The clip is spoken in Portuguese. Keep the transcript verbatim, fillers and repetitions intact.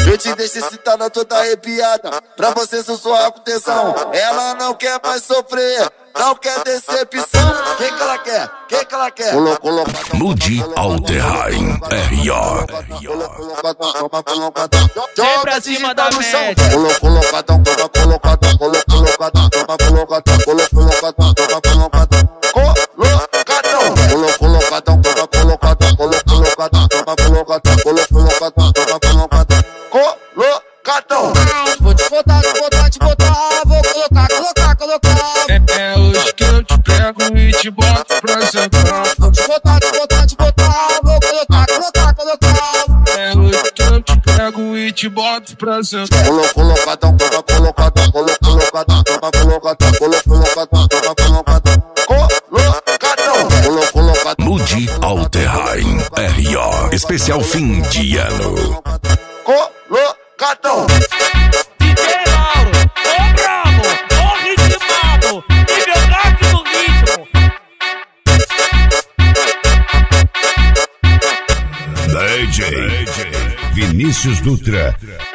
Eu te deixo excitada toda arrepiada, pra você sussurrar com tesão. Ela não quer mais sofrer, não quer decepção. Quem que ela quer? Quem que ela quer? Ludi Alterheim, R A. Vem pra cima da média. Colocadão, toma colocadão, colocadão, toma colocadão, colocadão, toma colocadão. Colocadão, colocadão, toma colocadão, colocadão, toma colocadão, colocadão, toma colocadão. Colocadão. Vou te botar, te botar, te botar, vou colocar, colocar, colocar. É, é hoje que eu te pego e te boto pra sentar. Vou te botar, te botar, te botar, vou colocar, colocar, colocar. É hoje que eu te pego e te boto pra sentar. Colocadão, toma colocadão, colocadão, toma colocadão, colocadão, toma colocadão. Colocadão. Ludi Alterheim, R A. Especial fim de ano. Colocadão. D J Lauro, ô bravo, ô ritmado, e meu gato no ritmo. D J Vinícius Dutra.